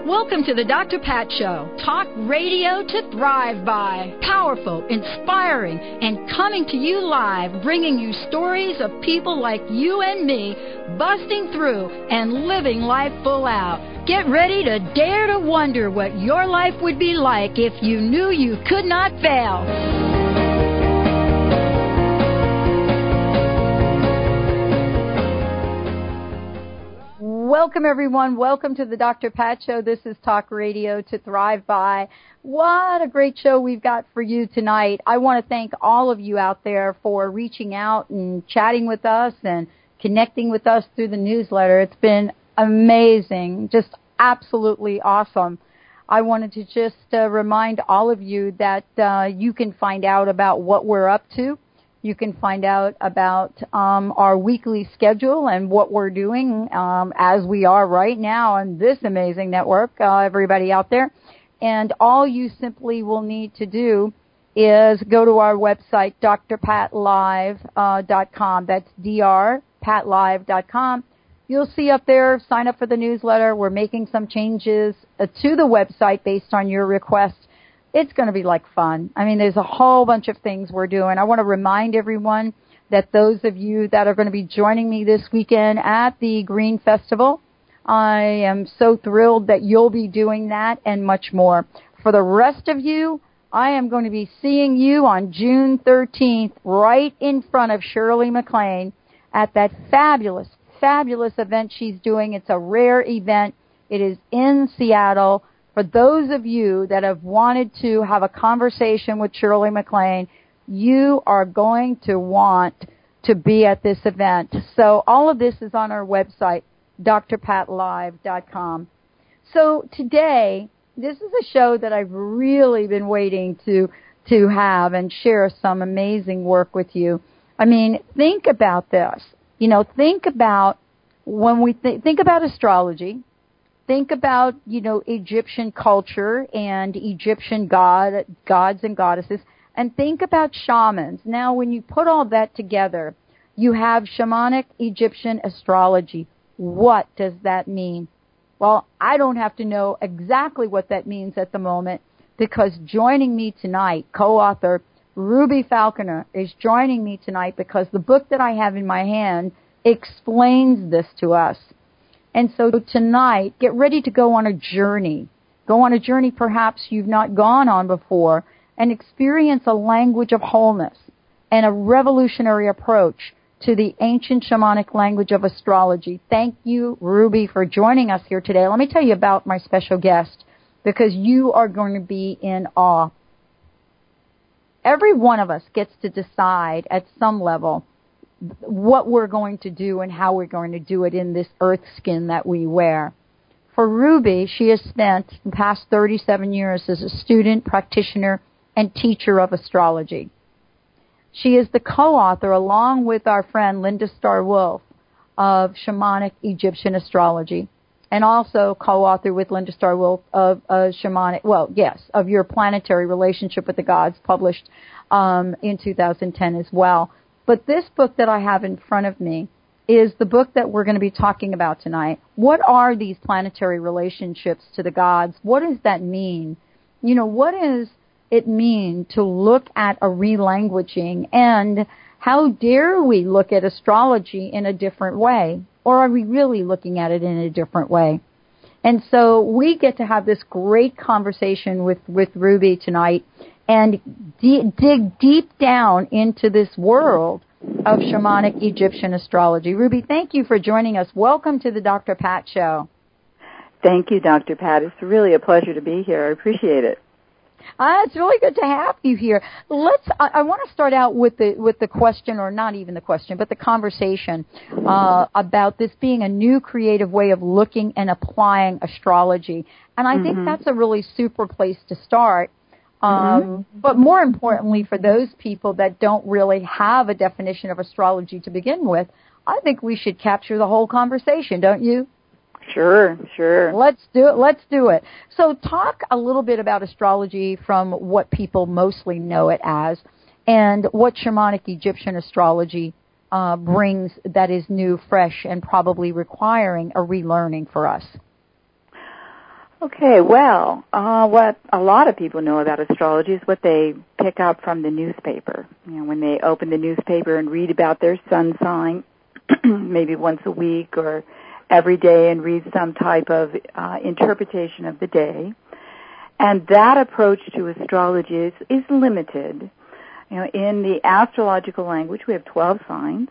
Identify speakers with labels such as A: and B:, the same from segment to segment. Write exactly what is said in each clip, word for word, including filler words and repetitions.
A: Welcome to the Doctor Pat Show. Talk radio to thrive by. Powerful, inspiring, and coming to you live, bringing you stories of people like you and me busting through and living life full out. Get ready to dare to wonder what your life would be like if you knew you could not fail. Welcome, everyone. Welcome to the Doctor Pat Show. This is Talk Radio to Thrive By. What a great show we've got for you tonight. I want to thank all of you out there for reaching out and chatting with us and connecting with us through the newsletter. It's been amazing, just absolutely awesome. I wanted to just uh, remind all of you that uh, you can find out about what we're up to. You can find out about um, our weekly schedule and what we're doing um, as we are right now on this amazing network, uh, everybody out there. And all you simply will need to do is go to our website, d r pat live dot com. That's d r pat live dot com. You'll see up there, sign up for the newsletter. We're making some changes uh, to the website based on your request. It's going to be like fun. I mean, there's a whole bunch of things we're doing. I want to remind everyone that those of you that are going to be joining me this weekend at the Green Festival, I am so thrilled that you'll be doing that and much more. For the rest of you, I am going to be seeing you on June thirteenth right in front of Shirley MacLaine at that fabulous, fabulous event she's doing. It's a rare event. It is in Seattle. For those of you that have wanted to have a conversation with Shirley MacLaine, you are going to want to be at this event. So all of this is on our website, d r pat live dot com. So today, this is a show that I've really been waiting to to have and share some amazing work with you. I mean, think about this. You know, think about when we th- think about astrology. Think about, you know, Egyptian culture and Egyptian god, gods and goddesses, and think about shamans. Now, when you put all that together, you have shamanic Egyptian astrology. What does that mean? Well, I don't have to know exactly what that means at the moment, because joining me tonight, co-author Ruby Falconer is joining me tonight because the book that I have in my hand explains this to us. And so tonight, get ready to go on a journey. Go on a journey perhaps you've not gone on before and experience a language of wholeness and a revolutionary approach to the ancient shamanic language of astrology. Thank you, Ruby, for joining us here today. Let me tell you about my special guest, because you are going to be in awe. Every one of us gets to decide at some level what we're going to do and how we're going to do it in this earth skin that we wear. For Ruby, she has spent the past thirty-seven years as a student, practitioner, and teacher of astrology. She is the co-author, along with our friend Linda Starr-Wolf, of Shamanic Egyptian Astrology, and also co-author with Linda Starr-Wolf of uh, Shamanic, well, yes, of Your Planetary Relationship with the Gods, published um, in two thousand ten as well. But this book that I have in front of me is the book that we're going to be talking about tonight. What are these planetary relationships to the gods? What does that mean? You know, what does it mean to look at a relanguaging? And how dare we look at astrology in a different way? Or are we really looking at it in a different way? And so we get to have this great conversation with, with Ruby tonight and de- dig deep down into this world of shamanic Egyptian astrology. Ruby, thank you for joining us. Welcome to the Doctor Pat Show.
B: Thank you, Doctor Pat. It's really a pleasure to be here. I appreciate it.
A: Uh, it's really good to have you here. Let's. I, I want to start out with the with the question, or not even the question, but the conversation uh, about this being a new creative way of looking and applying astrology. And I mm-hmm. think that's a really super place to start. Um, mm-hmm. But more importantly, for those people that don't really have a definition of astrology to begin with, I think we should capture the whole conversation, don't you?
B: Sure, sure.
A: Let's do it. Let's do it. So talk a little bit about astrology from what people mostly know it as, and what shamanic Egyptian astrology uh, brings that is new, fresh, and probably requiring a relearning for us.
B: Okay, well, uh, what a lot of people know about astrology is what they pick up from the newspaper. You know, when they open the newspaper and read about their sun sign, maybe once a week or every day, and read some type of uh, interpretation of the day. And that approach to astrology is, is limited. You know, in the astrological language, we have twelve signs.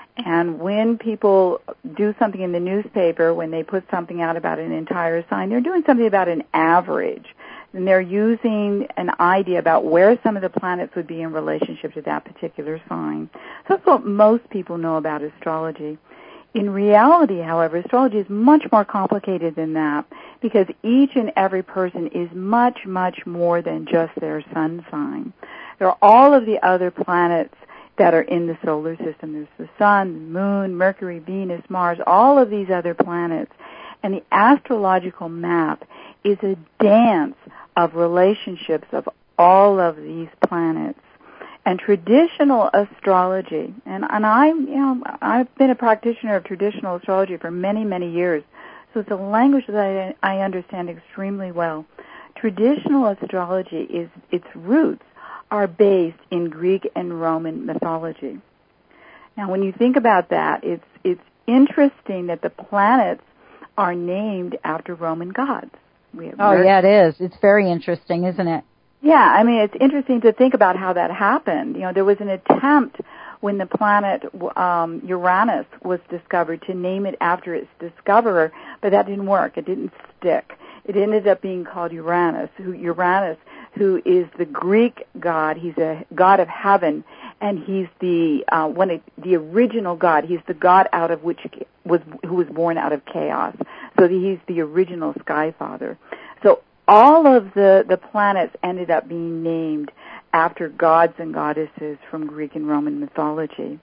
B: And when people do something in the newspaper, when they put something out about an entire sign, they're doing something about an average. And they're using an idea about where some of the planets would be in relationship to that particular sign. So that's what most people know about astrology. In reality, however, astrology is much more complicated than that, because each and every person is much, much more than just their sun sign. There are all of the other planets that are in the solar system. There's the sun, the moon, Mercury, Venus, Mars, all of these other planets. And the astrological map is a dance of relationships of all of these planets. And traditional astrology, and, and I, you know, I've been a practitioner of traditional astrology for many, many years, so it's a language that I, I understand extremely well. Traditional astrology is, its roots are based in Greek and Roman mythology. Now, when you think about that, it's it's interesting that the planets are named after Roman gods. We have
A: oh,
B: Mercury.
A: Yeah, it is. It's very interesting, isn't it?
B: Yeah, I mean, it's interesting to think about how that happened. You know, there was an attempt when the planet um, Uranus was discovered to name it after its discoverer, but that didn't work. It didn't stick. It ended up being called Uranus, who Uranus, who is the Greek god. He's a god of heaven, and he's the uh, one of the original god. He's the god out of which was who was born out of chaos. So he's the original sky father. So all of the, the planets ended up being named after gods and goddesses from Greek and Roman mythology.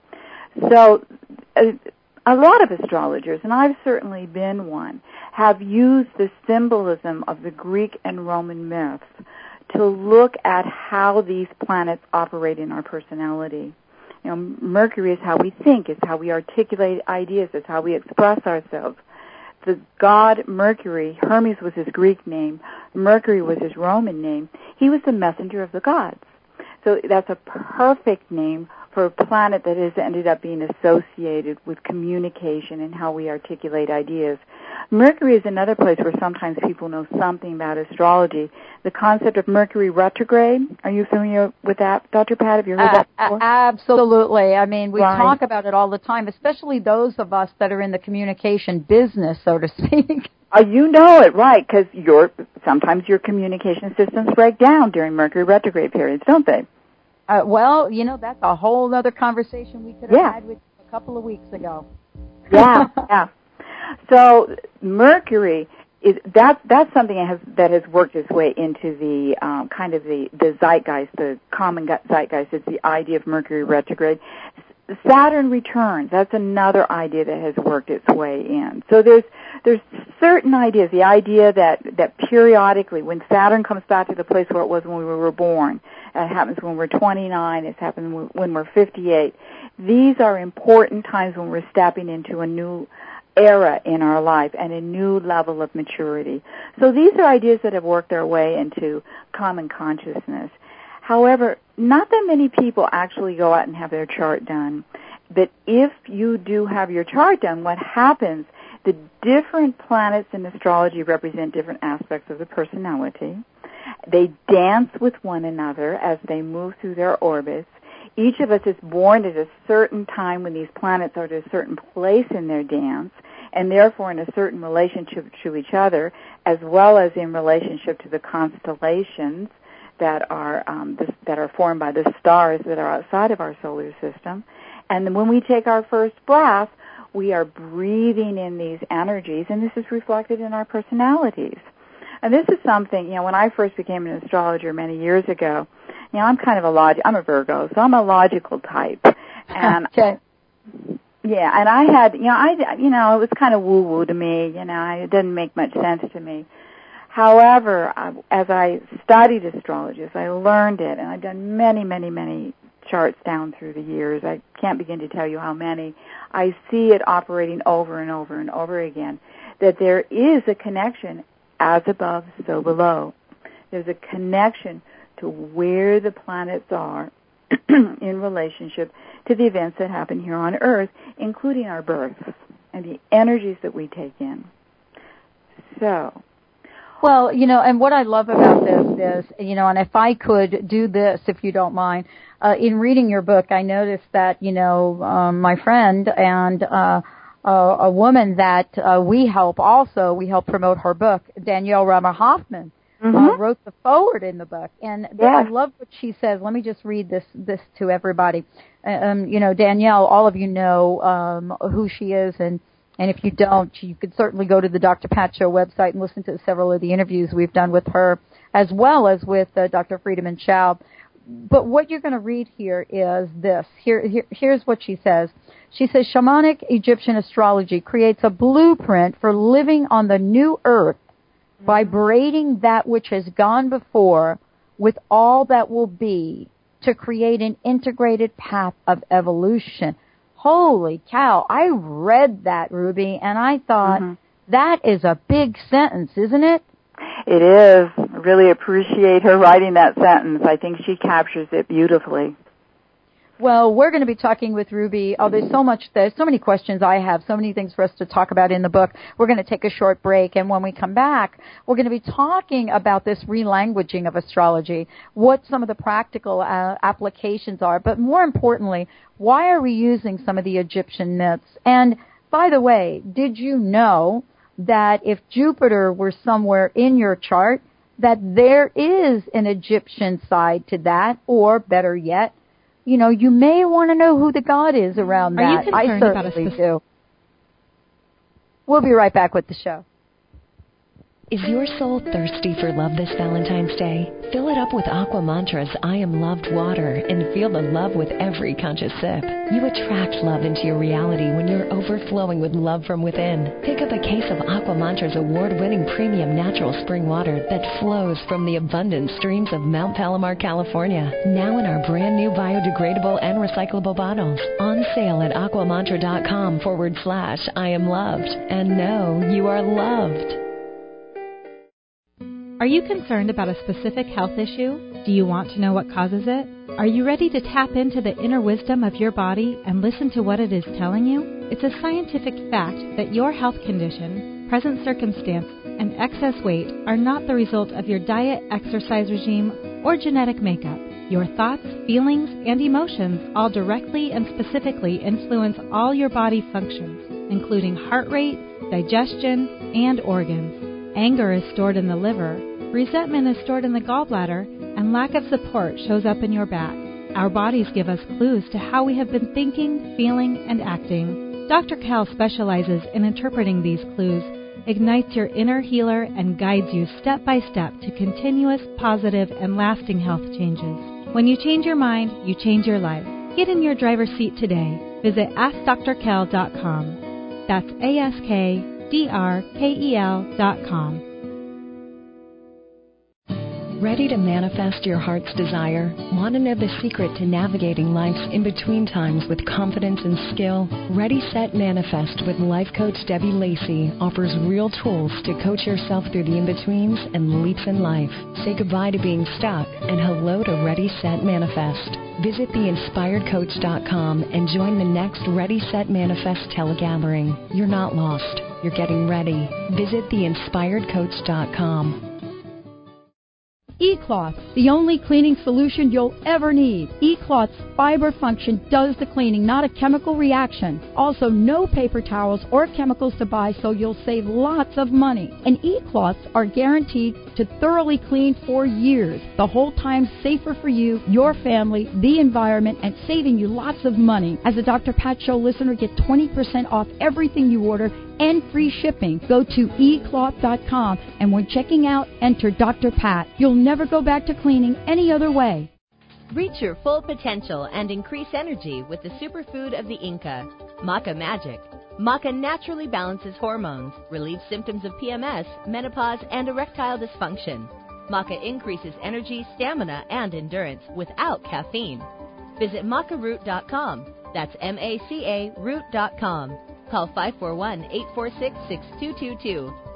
B: So uh, a lot of astrologers, and I've certainly been one, have used the symbolism of the Greek and Roman myths to look at how these planets operate in our personality. You know, Mercury is how we think, it's how we articulate ideas, it's how we express ourselves. The god Mercury, Hermes was his Greek name, Mercury was his Roman name, he was the messenger of the gods. So that's a perfect name for a planet that has ended up being associated with communication and how we articulate ideas. Mercury is another place where sometimes people know something about astrology. The concept of Mercury retrograde, are you familiar with that, Doctor Pat? Have you heard
A: Uh,
B: that before?
A: Absolutely. I mean, we
B: Right.
A: talk about it all the time, especially those of us that are in the communication business, so to speak.
B: Uh, you know it, right, because your sometimes your communication systems break down during Mercury retrograde periods, don't they?
A: Uh, well, you know, that's a whole other conversation we could have
B: Yeah.
A: had with you a couple of weeks ago.
B: Yeah, yeah. So Mercury is that that's something that has that has worked its way into the um, kind of the, the zeitgeist, the common zeitgeist. It's the idea of Mercury retrograde. Saturn returns. That's another idea that has worked its way in. So there's there's certain ideas. The idea that that periodically, when Saturn comes back to the place where it was when we were born, it happens when we're twenty-nine. It's happened when we're fifty-eight. These are important times when we're stepping into a new era in our life and a new level of maturity. So these are ideas that have worked their way into common consciousness. However, not that many people actually go out and have their chart done. But if you do have your chart done, what happens, the different planets in astrology represent different aspects of the personality. They dance with one another as they move through their orbits. Each of us is born at a certain time when these planets are at a certain place in their dance, and therefore in a certain relationship to each other, as well as in relationship to the constellations that are um, this, that are formed by the stars that are outside of our solar system. And then when we take our first breath, we are breathing in these energies, and this is reflected in our personalities. And this is something, you know, when I first became an astrologer many years ago, you know, I'm kind of a log- I'm a Virgo, so I'm a logical type. And
A: Okay.
B: yeah, and I had, you know, I, you know, it was kind of woo-woo to me, you know, it didn't make much sense to me. However, as I studied astrology, as I learned it, and I've done many, many, many charts down through the years, I can't begin to tell you how many, I see it operating over and over and over again, that there is a connection as above, so below. There's a connection to where the planets are in relationship to the events that happen here on Earth, including our births and the energies that we take in. So,
A: well, you know, and what I love about this is, you know, and if I could do this, if you don't mind, uh, in reading your book, I noticed that, you know, um, my friend and uh, uh, a woman that uh, we help also, we help promote her book, Danielle Rama Hoffman, mm-hmm. uh, wrote the foreword in the book. And yeah. I love what she says. Let me just read this, this to everybody. Um, you know, Danielle, all of you know um, who she is, and And if you don't, you could certainly go to the Doctor Pat Show website and listen to several of the interviews we've done with her, as well as with uh, Doctor Friedemann Schaub. But what you're going to read here is this. Here, here, here's what she says. She says, shamanic Egyptian astrology creates a blueprint for living on the new earth, mm-hmm. by braiding that which has gone before with all that will be to create an integrated path of evolution. Holy cow, I read that, Ruby, and I thought, mm-hmm. that is a big sentence, isn't it?
B: It is. I really appreciate her writing that sentence. I think she captures it beautifully.
A: Well, we're going to be talking with Ruby. Oh, there's so much, there's so many questions I have, so many things for us to talk about in the book. We're going to take a short break, and when we come back, we're going to be talking about this relanguaging of astrology, what some of the practical uh, applications are, but more importantly, why are we using some of the Egyptian myths? And by the way, did you know that if Jupiter were somewhere in your chart, that there is an Egyptian side to that, or better yet, you know, you may want to know who the god is around
C: Are
A: that.
C: You
A: I certainly
C: about a spec-
A: do. We'll be right back with the show.
D: Is your soul thirsty for love this Valentine's Day? Fill it up with Aqua Mantra's I Am Loved water and feel the love with every conscious sip. You attract love into your reality when you're overflowing with love from within. Pick up a case of Aqua Mantra's award-winning premium natural spring water that flows from the abundant streams of Mount Palomar, California. Now in our brand new biodegradable and recyclable bottles. On sale at aquamantra.com forward slash I am loved. And know you are loved.
C: Are you concerned about a specific health issue? Do you want to know what causes it? Are you ready to tap into the inner wisdom of your body and listen to what it is telling you? It's a scientific fact that your health condition, present circumstance, and excess weight are not the result of your diet, exercise regime, or genetic makeup. Your thoughts, feelings, and emotions all directly and specifically influence all your body functions, including heart rate, digestion, and organs. Anger is stored in the liver, resentment is stored in the gallbladder, and lack of support shows up in your back. Our bodies give us clues to how we have been thinking, feeling, and acting. Doctor Cal specializes in interpreting these clues, ignites your inner healer, and guides you step by step to continuous, positive, and lasting health changes. When you change your mind, you change your life. Get in your driver's seat today. Visit ask dr kel dot com. That's A S K D R K E L dot com.
D: Ready to manifest your heart's desire? Want to know the secret to navigating life's in-between times with confidence and skill? Ready, Set, Manifest with life coach Debbie Lacey offers real tools to coach yourself through the in-betweens and leaps in life. Say goodbye to being stuck and hello to Ready, Set, Manifest. Visit the inspired coach dot com and join the next Ready, Set, Manifest telegathering. You're not lost. You're getting ready. Visit the inspired coach dot com.
E: E-Cloth, the only cleaning solution you'll ever need. E-Cloth's fiber function does the cleaning, not a chemical reaction. Also, no paper towels or chemicals to buy, so you'll save lots of money. And E-Cloths are guaranteed to thoroughly clean for years, the whole time safer for you, your family, the environment, and saving you lots of money. As a Doctor Pat Show listener, get twenty percent off everything you order and free shipping. Go to e cloth dot com and when checking out, enter Doctor Pat. You'll never go back to cleaning any other way.
F: Reach your full potential and increase energy with the superfood of the Inca, Maca Magic. Maca naturally balances hormones, relieves symptoms of P M S, menopause, and erectile dysfunction. Maca increases energy, stamina, and endurance without caffeine. Visit maca root dot com. That's M A C A root dot com. Call five four one, eight four six, six two two two.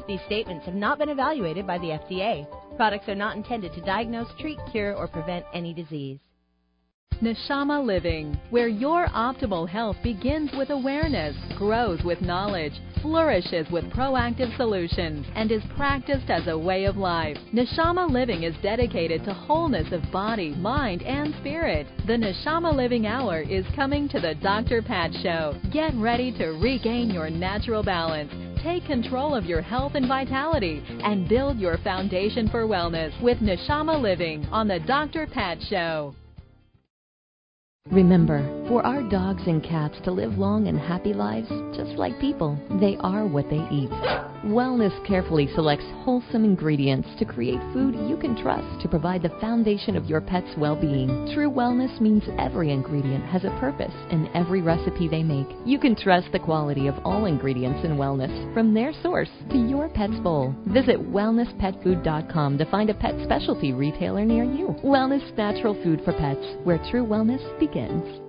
F: These statements have not been evaluated by the F D A. Products are not intended to diagnose, treat, cure, or prevent any disease.
G: Neshama Living, where your optimal health begins with awareness, grows with knowledge, flourishes with proactive solutions, and is practiced as a way of life. Neshama Living is dedicated to wholeness of body, mind, and spirit. The Neshama Living Hour is coming to the Doctor Pat Show. Get ready to regain your natural balance. Take control of your health and vitality and build your foundation for wellness with Neshama Living on the Doctor Pat Show.
D: Remember, for our dogs and cats to live long and happy lives, just like people, they are what they eat. Wellness carefully selects wholesome ingredients to create food you can trust to provide the foundation of your pet's well-being. True wellness means every ingredient has a purpose in every recipe they make. You can trust the quality of all ingredients in wellness, from their source to your pet's bowl. Visit wellness pet food dot com to find a pet specialty retailer near you. Wellness Natural Food for Pets, where true wellness begins.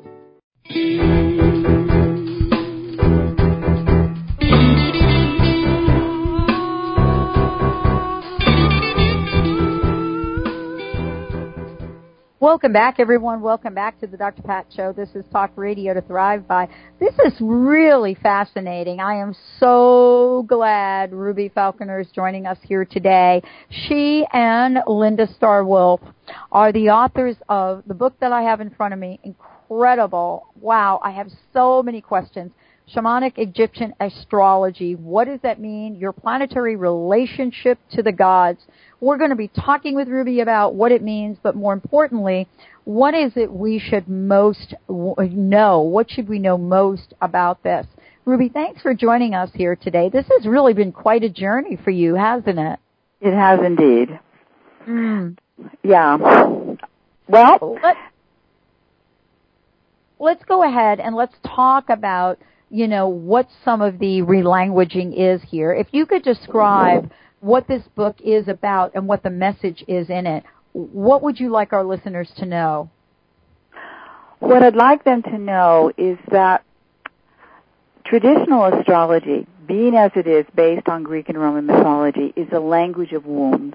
A: Welcome back, everyone. Welcome back to the Doctor Pat Show. This is Talk Radio to Thrive By. This is really fascinating. I am so glad Ruby Falconer is joining us here today. She and Linda Starr-Wolf are the authors of the book that I have in front of me. Incredible. Wow, I have so many questions. Shamanic Egyptian Astrology. What does that mean? Your planetary relationship to the gods. We're going to be talking with Ruby about what it means, but more importantly, what is it we should most know? What should we know most about this? Ruby, thanks for joining us here today. This has really been quite a journey for you, hasn't it?
B: It has indeed.
A: Mm.
B: Yeah. Well,
A: Let, let's go ahead and let's talk about, you know, what some of the relanguaging is here. If you could describe what this book is about and what the message is in it, what would you like our listeners to know?
B: What I'd like them to know is that traditional astrology, being as it is based on Greek and Roman mythology, is a language of wounds.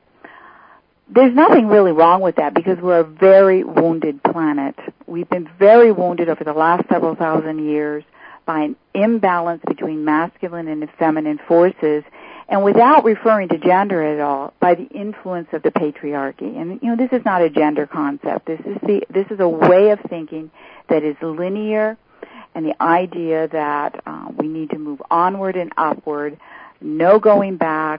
B: There's nothing really wrong with that because we're a very wounded planet. We've been very wounded over the last several thousand years by an imbalance between masculine and feminine forces, and without referring to gender at all, by the influence of the patriarchy. And, you know, this is not a gender concept. This is the, this is a way of thinking that is linear, and the idea that uh, we need to move onward and upward, no going back.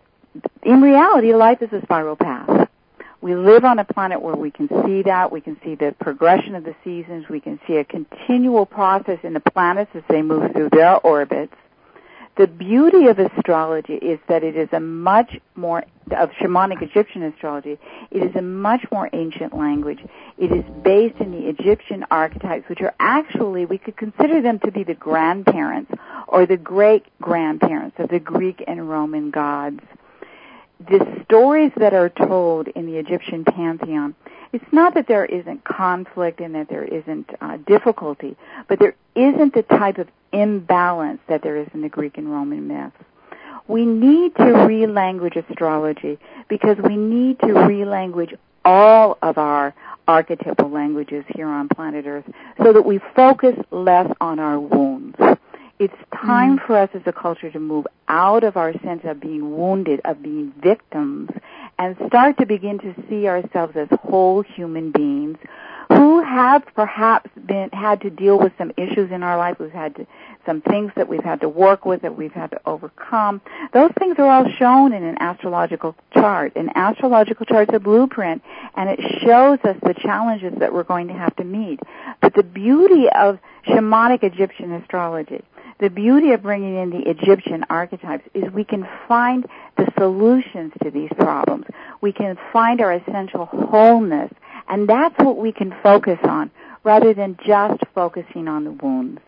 B: In reality, life is a spiral path. We live on a planet where we can see that. We can see the progression of the seasons. We can see a continual process in the planets as they move through their orbits. The beauty of astrology is that it is a much more, of shamanic Egyptian astrology, it is a much more ancient language. It is based in the Egyptian archetypes, which are actually, we could consider them to be the grandparents or the great-grandparents of the Greek and Roman gods. The stories that are told in the Egyptian pantheon, it's not that there isn't conflict and that there isn't uh, difficulty, but there isn't the type of imbalance that there is in the Greek and Roman myths. We need to relanguage astrology because we need to relanguage all of our archetypal languages here on planet Earth so that we focus less on our wounds. It's time mm. for us as a culture to move out of our sense of being wounded, of being victims, and start to begin to see ourselves as whole human beings who have perhaps been had to deal with some issues in our life. We've had to, some things that we've had to work with, that we've had to overcome. Those things are all shown in an astrological chart. An astrological chart is a blueprint, and it shows us the challenges that we're going to have to meet. But the beauty of shamanic Egyptian astrology, the beauty of bringing in the Egyptian archetypes, is we can find the solutions to these problems. We can find our essential wholeness, and that's what we can focus on, rather than just focusing on the wounds.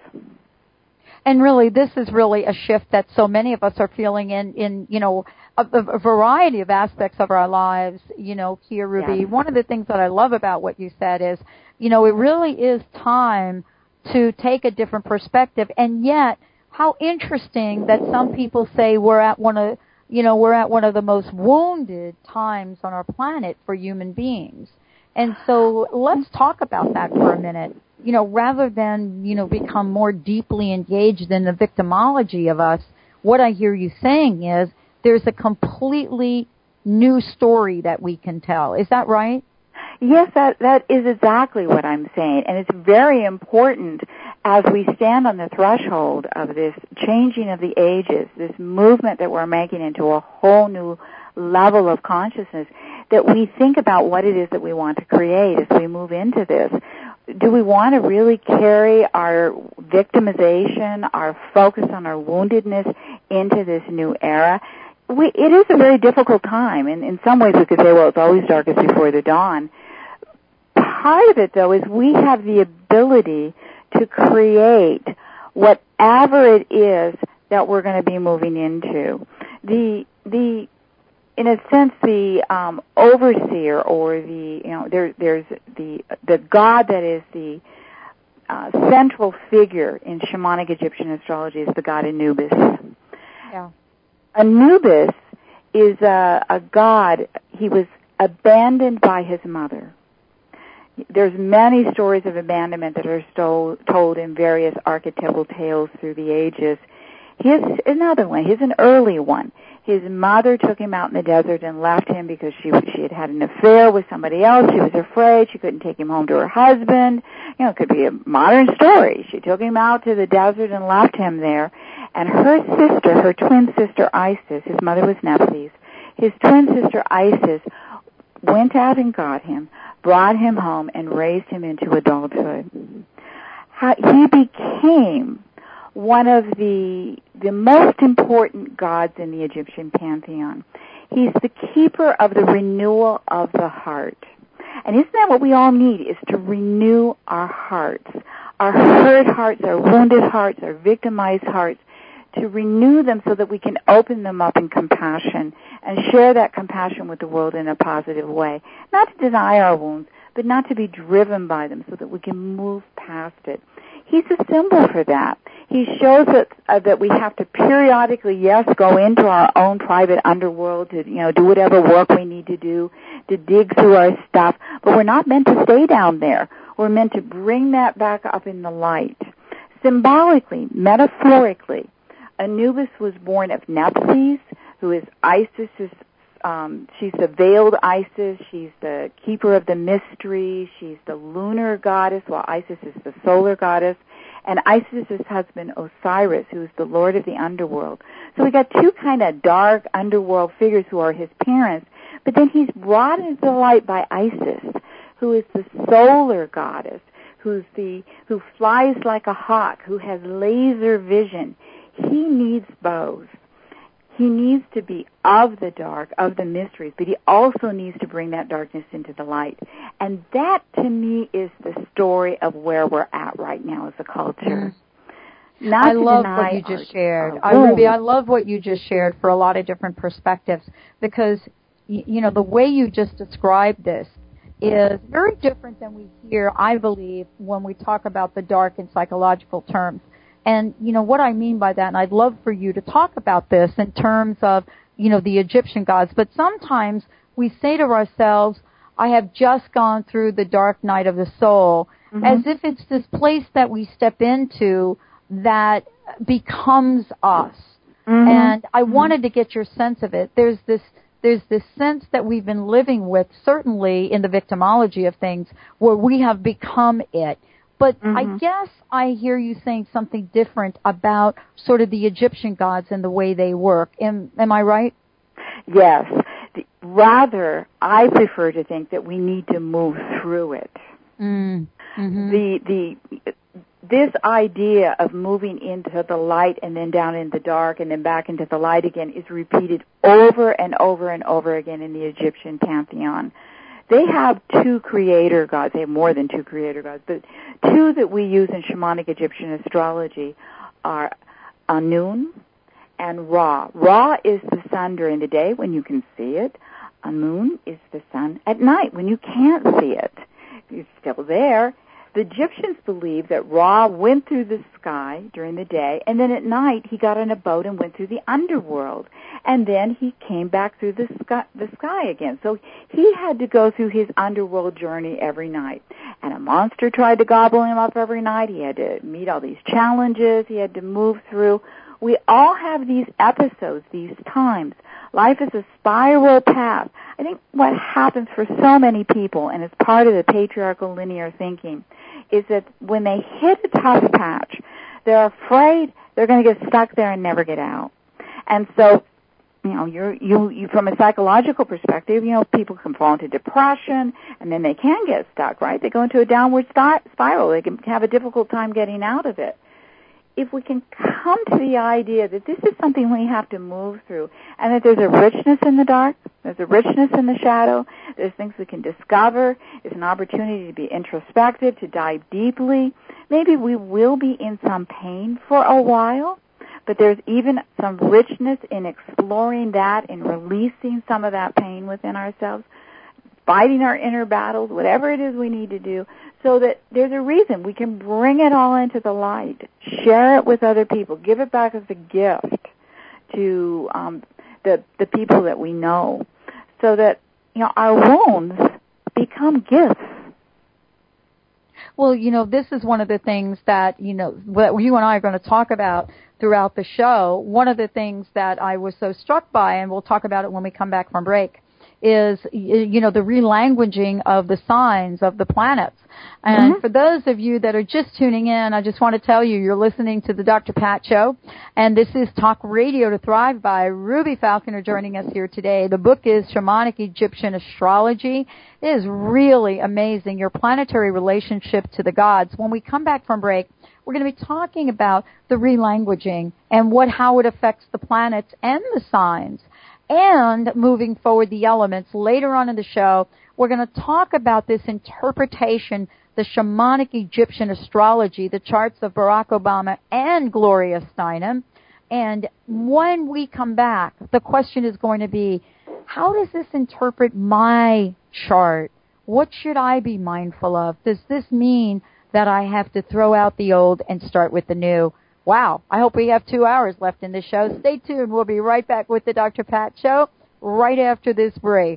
A: And really, this is really a shift that so many of us are feeling in, in you know, a, a variety of aspects of our lives, you know, here, Ruby.
B: Yes.
A: One of the things that I love about what you said is, you know, it really is time to take a different perspective, and yet, how interesting that some people say we're at one of, you know, we're at one of the most wounded times on our planet for human beings. And so let's talk about that for a minute. You know, rather than, you know, become more deeply engaged in the victimology of us, what I hear you saying is there's a completely new story that we can tell. Is that right?
B: Yes, that, that is exactly what I'm saying. And it's very important as we stand on the threshold of this changing of the ages, this movement that we're making into a whole new level of consciousness, that we think about what it is that we want to create as we move into this. Do we want to really carry our victimization, our focus on our woundedness into this new era? We, it is a very difficult time, and in some ways we could say, well, it's always darkest before the dawn. Part of it, though, is we have the ability to create whatever it is that we're going to be moving into. The the in a sense, the um, overseer, or the you know, there there's the the god that is the uh, central figure in shamanic Egyptian astrology is the god Anubis.
A: Yeah.
B: Anubis is a, a god. He was abandoned by his mother. There's many stories of abandonment that are stole, told in various archetypal tales through the ages. Here's another one. Here's an early one. His mother took him out in the desert and left him because she she had had an affair with somebody else. She was afraid she couldn't take him home to her husband. You know, it could be a modern story. She took him out to the desert and left him there. And her sister, her twin sister Isis, his mother was Nephthys, his twin sister Isis went out and got him, brought him home, and raised him into adulthood. How, he became one of the the most important gods in the Egyptian pantheon. He's the keeper of the renewal of the heart. And isn't that what we all need, is to renew our hearts, our hurt hearts, our wounded hearts, our victimized hearts, to renew them so that we can open them up in compassion and share that compassion with the world in a positive way. Not to deny our wounds, but not to be driven by them, so that we can move past it. He's a symbol for that. He shows us uh, that we have to periodically, yes, go into our own private underworld to, you know, do whatever work we need to do, to dig through our stuff, but we're not meant to stay down there. We're meant to bring that back up in the light. Symbolically, metaphorically, Anubis was born of Nephthys, who is Isis's, um, she's the veiled Isis, she's the keeper of the mystery, she's the lunar goddess, while Isis is the solar goddess, and Isis's husband Osiris, who is the lord of the underworld. So we got two kind of dark underworld figures who are his parents, but then he's brought into the light by Isis, who is the solar goddess, who's the who flies like a hawk, who has laser vision. He needs both. He needs to be of the dark, of the mysteries, but he also needs to bring that darkness into the light. And that, to me, is the story of where we're at right now as a culture.
A: Mm. Not I love what you just our, shared. Our I really, I love what you just shared for a lot of different perspectives, because, you know, the way you just described this is very different than we hear, I believe, when we talk about the dark in psychological terms. And, you know, what I mean by that, and I'd love for you to talk about this in terms of, you know, the Egyptian gods, but sometimes we say to ourselves, I have just gone through the dark night of the soul, mm-hmm. as if it's this place that we step into that becomes us. Mm-hmm. And I mm-hmm. wanted to get your sense of it. There's this There's this sense that we've been living with, certainly in the victimology of things, where we have become it. But mm-hmm. I guess I hear you saying something different about sort of the Egyptian gods and the way they work. Am, am I right?
B: Yes. The, rather, I prefer to think that we need to move through it. Mm-hmm. The the this idea of moving into the light and then down in the dark and then back into the light again is repeated over and over and over again in the Egyptian pantheon. They have two creator gods. They have more than two creator gods, but two that we use in shamanic Egyptian astrology are Anun and Ra. Ra is the sun during the day when you can see it. Anun is the sun at night when you can't see it. It's still there. The Egyptians believed that Ra went through the sky during the day, and then at night he got on a boat and went through the underworld. And then he came back through the sky, the sky again. So he had to go through his underworld journey every night. And a monster tried to gobble him up every night. He had to meet all these challenges he had to move through. We all have these episodes, these times. Life is a spiral path. I think what happens for so many people, and it's part of the patriarchal linear thinking, is that when they hit a tough patch, they're afraid they're going to get stuck there and never get out. And so, you know, you're, you, you, from a psychological perspective, you know, people can fall into depression, and then they can get stuck, right? They go into a downward spiral. They can have a difficult time getting out of it. If we can come to the idea that this is something we have to move through, and that there's a richness in the dark, there's a richness in the shadow, there's things we can discover, it's an opportunity to be introspective, to dive deeply. Maybe we will be in some pain for a while, but there's even some richness in exploring that, in releasing some of that pain within ourselves, fighting our inner battles, whatever it is we need to do, so that there's a reason we can bring it all into the light, share it with other people, give it back as a gift to um, the the people that we know, so that, you know, our wounds become gifts.
A: Well, you know, this is one of the things that, you know, that you and I are going to talk about throughout the show. One of the things that I was so struck by, and we'll talk about it when we come back from break, is, you know, the relanguaging of the signs of the planets. And mm-hmm. for those of you that are just tuning in, I just want to tell you, you're listening to the Doctor Pat Show, and this is Talk Radio to Thrive by Ruby Falconer joining us here today. The book is Shamanic Egyptian Astrology. It is really amazing, your planetary relationship to the gods. When we come back from break, we're going to be talking about the relanguaging and what how it affects the planets and the signs. And moving forward, the elements. Later on in the show, we're going to talk about this interpretation, the shamanic Egyptian astrology, the charts of Barack Obama and Gloria Steinem. And when we come back, the question is going to be, how does this interpret my chart? What should I be mindful of? Does this mean that I have to throw out the old and start with the new? Wow, I hope we have two hours left in the show. Stay tuned. We'll be right back with the Doctor Pat Show right after this break.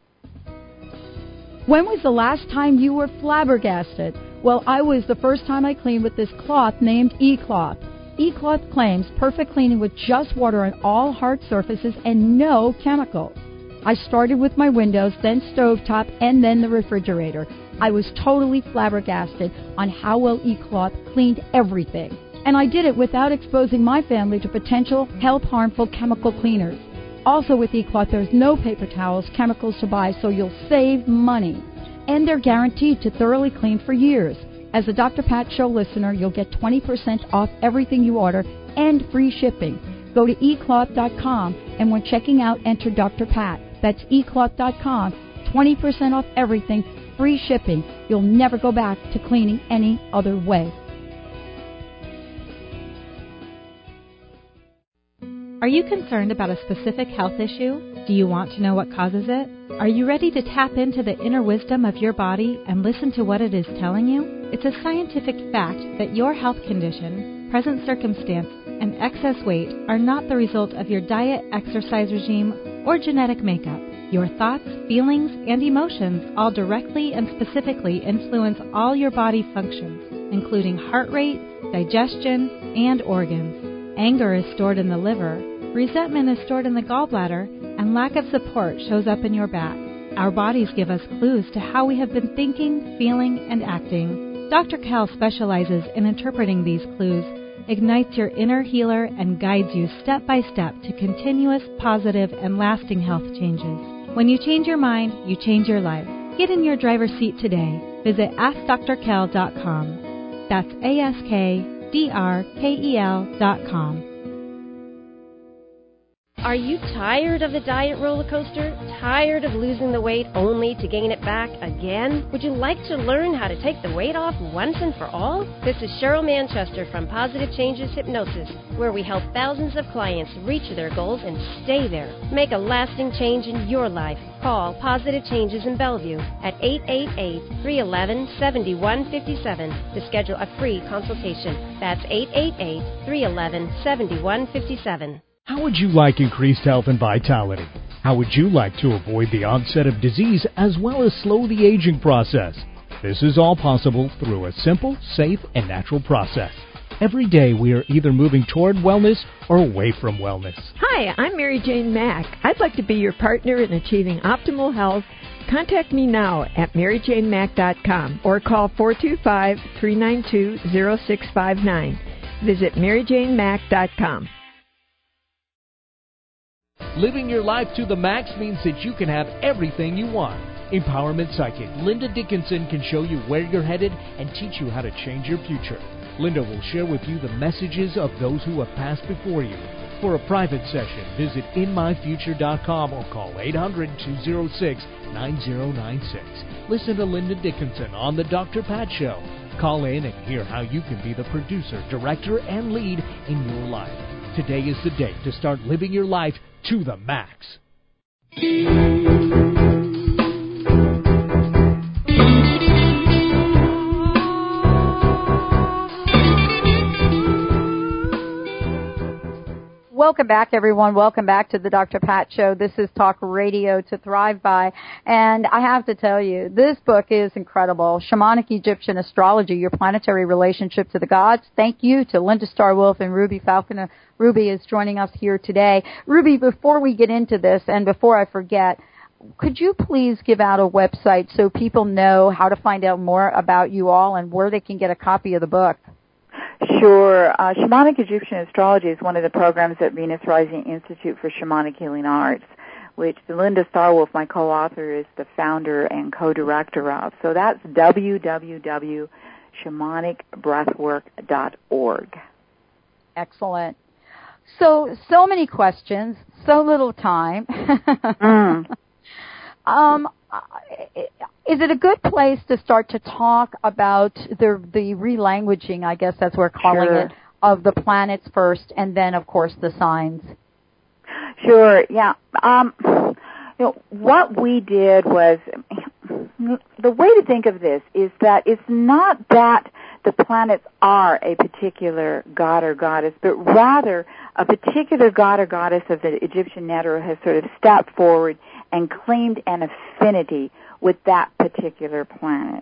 E: When was the last time you were flabbergasted? Well, I was the first time I cleaned with this cloth named E-Cloth. E-Cloth claims perfect cleaning with just water on all hard surfaces and no chemicals. I started with my windows, then stovetop, and then the refrigerator. I was totally flabbergasted on how well E-Cloth cleaned everything. And I did it without exposing my family to potential health-harmful chemical cleaners. Also with E-Cloth, there's no paper towels, chemicals to buy, so you'll save money. And they're guaranteed to thoroughly clean for years. As a Doctor Pat Show listener, you'll get twenty percent off everything you order and free shipping. Go to e cloth dot com, and when checking out, enter Doctor Pat. That's e cloth dot com, twenty percent off everything, free shipping. You'll never go back to cleaning any other way.
C: Are you concerned about a specific health issue? Do you want to know what causes it? Are you ready to tap into the inner wisdom of your body and listen to what it is telling you? It's a scientific fact that your health condition, present circumstance, and excess weight are not the result of your diet, exercise regime, or genetic makeup. Your thoughts, feelings, and emotions all directly and specifically influence all your body functions, including heart rate, digestion, and organs. Anger is stored in the liver, resentment is stored in the gallbladder, and lack of support shows up in your back. Our bodies give us clues to how we have been thinking, feeling, and acting. Doctor Cal specializes in interpreting these clues, ignites your inner healer, and guides you step by step to continuous, positive, and lasting health changes. When you change your mind, you change your life. Get in your driver's seat today. Visit ask dr kel dot com. That's A S K D R K E L dot com.
H: Are you tired of the diet roller coaster? Tired of losing the weight only to gain it back again? Would you like to learn how to take the weight off once and for all? This is Cheryl Manchester from Positive Changes Hypnosis, where we help thousands of clients reach their goals and stay there. Make a lasting change in your life. Call Positive Changes in Bellevue at eight eight eight, three one one, seven one five seven to schedule a free consultation. That's eight eight eight, three one one, seven one five seven.
I: How would you like increased health and vitality? How would you like to avoid the onset of disease as well as slow the aging process? This is all possible through a simple, safe, and natural process. Every day we are either moving toward wellness or away from wellness.
J: Hi, I'm Mary Jane Mack. I'd like to be your partner in achieving optimal health. Contact me now at mary jane mack dot com or call four two five, three nine two, zero six five nine. Visit mary jane mack dot com.
I: Living your life to the max means that you can have everything you want. Empowerment Psychic Linda Dickinson can show you where you're headed and teach you how to change your future. Linda will share with you the messages of those who have passed before you. For a private session, visit in my future dot com or call eight hundred, two oh six, nine oh nine six. Listen to Linda Dickinson on The Doctor Pat Show. Call in and hear how you can be the producer, director, and lead in your life. Today is the day to start living your life to the max.
A: Welcome back, everyone. Welcome back to the Doctor Pat Show. This is Talk Radio to Thrive By. And I have to tell you, this book is incredible. Shamanic Egyptian Astrology, Your Planetary Relationship to the Gods. Thank you to Linda Starr-Wolf and Ruby Falconer. Ruby is joining us here today. Ruby, before we get into this and before I forget, could you please give out a website so people know how to find out more about you all and where they can get a copy of the book?
B: Sure. Uh, Shamanic Egyptian Astrology is one of the programs at Venus Rising Institute for Shamanic Healing Arts, which Linda Starr-Wolf, my co-author, is the founder and co-director of. So that's w w w dot shamanic breathwork dot org.
A: Excellent. So, so many questions, so little time. mm. um, Is it a good place to start to talk about the the relanguaging, I guess that's what we're calling
B: sure.
A: it, of the planets first, and then, of course, the signs?
B: Sure, yeah. Um, you know, what we did was, the way to think of this is that it's not that the planets are a particular god or goddess, but rather a particular god or goddess of the Egyptian network has sort of stepped forward and claimed an affinity with that particular planet.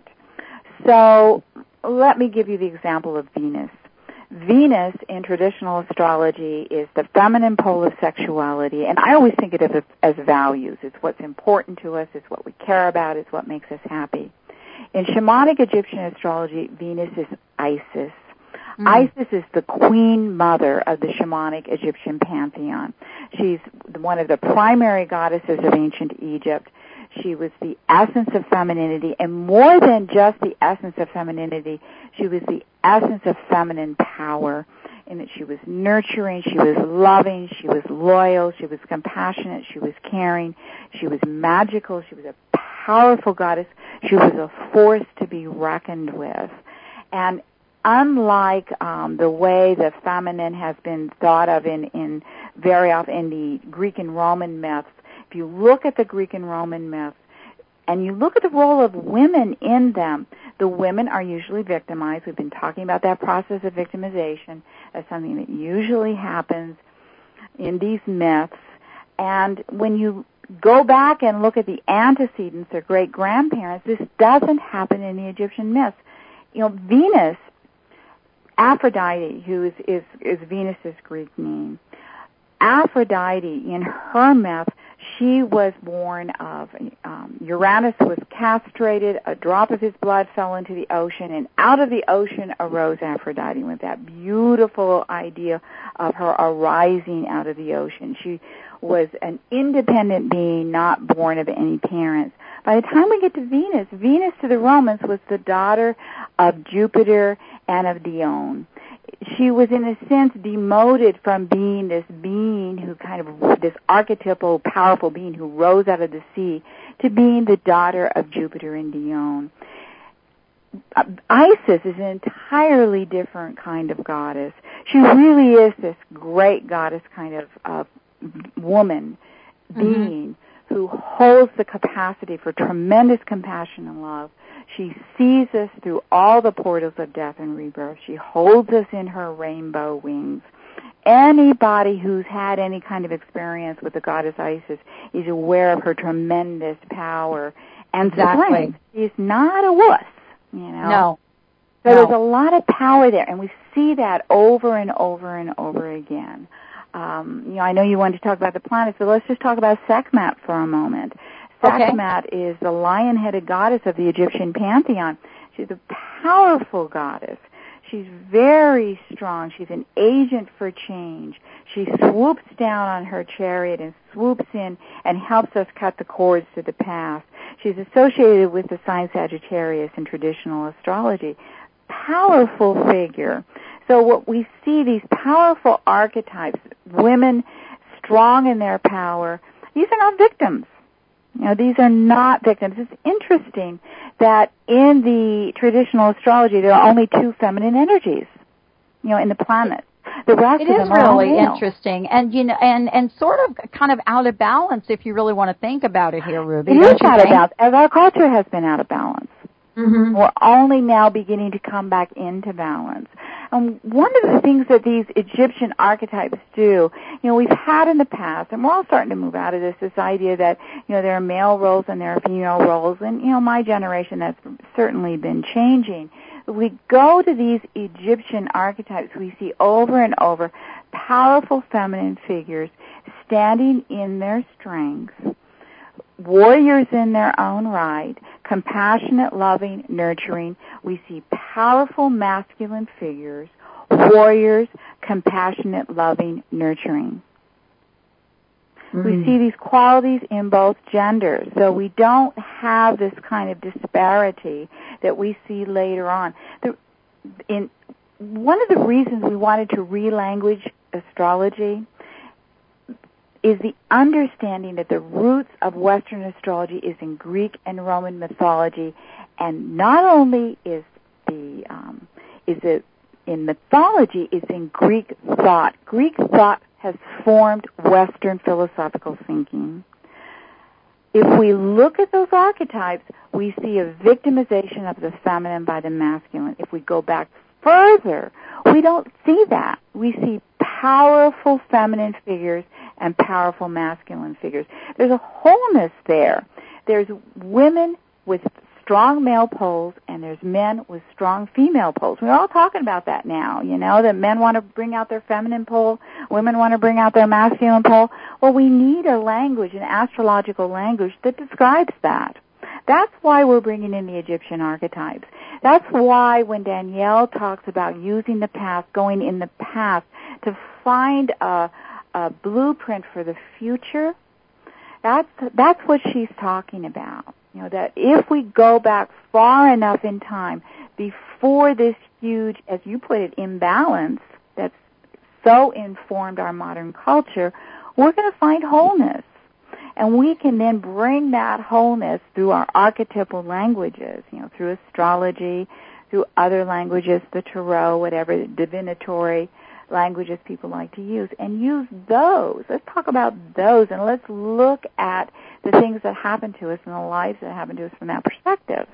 B: So let me give you the example of Venus. Venus in traditional astrology is the feminine pole of sexuality, and I always think of it as values. It's what's important to us, it's what we care about, it's what makes us happy. In shamanic Egyptian astrology, Venus is Isis. Mm. Isis is the queen mother of the shamanic Egyptian pantheon. She's one of the primary goddesses of ancient Egypt. She was the essence of femininity, and more than just the essence of femininity, she was the essence of feminine power, in that she was nurturing, she was loving, she was loyal, she was compassionate, she was caring, she was magical, she was a powerful goddess, she was a force to be reckoned with. And unlike um, the way the feminine has been thought of in, in very often in the Greek and Roman myths, if you look at the Greek and Roman myths, and you look at the role of women in them, the women are usually victimized. We've been talking about that process of victimization as something that usually happens in these myths. And when you go back and look at the antecedents, their great-grandparents, this doesn't happen in the Egyptian myths. You know, Venus, Aphrodite, who is, is, is Venus's Greek name, Aphrodite, in her myth, she was born of, um, Uranus was castrated, a drop of his blood fell into the ocean, and out of the ocean arose Aphrodite with that beautiful idea of her arising out of the ocean. She was an independent being, not born of any parents. By the time we get to Venus, Venus to the Romans was the daughter of Jupiter and of Dione. she was, in a sense, demoted from being this being who kind of, this archetypal, powerful being who rose out of the sea, to being the daughter of Jupiter and Dione. Isis is an entirely different kind of goddess. She really is this great goddess kind of uh, woman, being, mm-hmm. who holds the capacity for tremendous compassion and love. She sees us through all the portals of death and rebirth. She holds us in her rainbow wings. Anybody who's had any kind of experience with the goddess Isis is aware of her tremendous power and
A: exactly.
B: strength. She's not a wuss. You know?
A: No.
B: So
A: no.
B: there's a lot of power there, and we see that over and over and over again. Um, you know, I know you wanted to talk about the planets, but let's just talk about Sekhmet for a moment. Sekhmet okay. is the lion-headed goddess of the Egyptian pantheon. She's a powerful goddess. She's very strong. She's an agent for change. She swoops down on her chariot and swoops in and helps us cut the cords to the past. She's associated with the sign Sagittarius in traditional astrology. Powerful figure. So what we see, these powerful archetypes, women strong in their power, these are not victims. You know, these are not victims. It's interesting that in the traditional astrology there are only two feminine energies, you know, in the planet. The rest
A: it
B: of
A: is
B: them are
A: really
B: male.
A: interesting, and you know, and and sort of kind of out of balance if you really want to think about it here, Ruby.
B: It is out of balance, as our culture has been out of balance.
A: Mm-hmm.
B: We're only now beginning to come back into balance. And one of the things that these Egyptian archetypes do, you know, we've had in the past, and we're all starting to move out of this, this idea that, you know, there are male roles and there are female roles, and, you know, my generation, that's certainly been changing. We go to these Egyptian archetypes, we see over and over powerful feminine figures standing in their strength, warriors in their own right, compassionate, loving, nurturing. We see powerful masculine figures, warriors, compassionate, loving, nurturing. Mm. We see these qualities in both genders, so we don't have this kind of disparity that we see later on. The, in, one of the reasons we wanted to relanguage astrology is the understanding that the roots of Western astrology is in Greek and Roman mythology, and not only is the um, is it in mythology, it's in Greek thought. Greek thought has formed Western philosophical thinking. If we look at those archetypes, we see a victimization of the feminine by the masculine. If we go back further, we don't see that. We see powerful feminine figures and powerful masculine figures. There's a wholeness there. There's women with strong male poles, and there's men with strong female poles. We're all talking about that now, you know, that men want to bring out their feminine pole, women want to bring out their masculine pole. Well, we need a language, an astrological language that describes that. That's why we're bringing in the Egyptian archetypes. That's why when Danielle talks about using the past, going in the past to find a, a blueprint for the future, that's that's what she's talking about. You know, that if we go back far enough in time before this huge, as you put it, imbalance that's so informed our modern culture, we're going to find wholeness. And we can then bring that wholeness through our archetypal languages, you know, through astrology, through other languages, the tarot, whatever, divinatory languages people like to use, and use those. Let's talk about those, and let's look at the things that happen to us and the lives that happen to us from that perspective.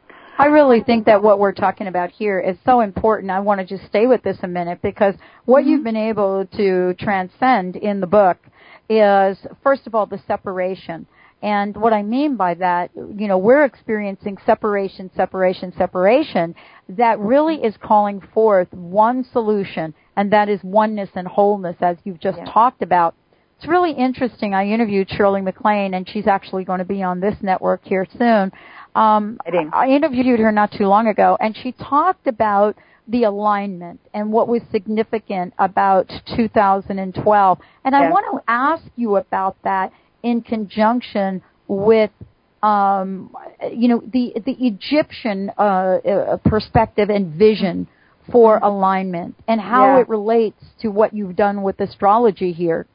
A: I really think that what we're talking about here is so important. I want to just stay with this a minute, because what mm-hmm. you've been able to transcend in the book is, first of all, the separation. And what I mean by that, you know, we're experiencing separation, separation, separation that really is calling forth one solution, and that is oneness and wholeness, as you've just yeah. talked about. It's really interesting. I interviewed Shirley MacLaine, and she's actually going to be on this network here soon. Um, I interviewed her not too long ago, and she talked about the alignment and what was significant about two thousand twelve. And yes. I want to ask you about that in conjunction with, um, you know, the the Egyptian uh, uh, perspective and vision for alignment and how
B: yeah.
A: it relates to what you've done with astrology here.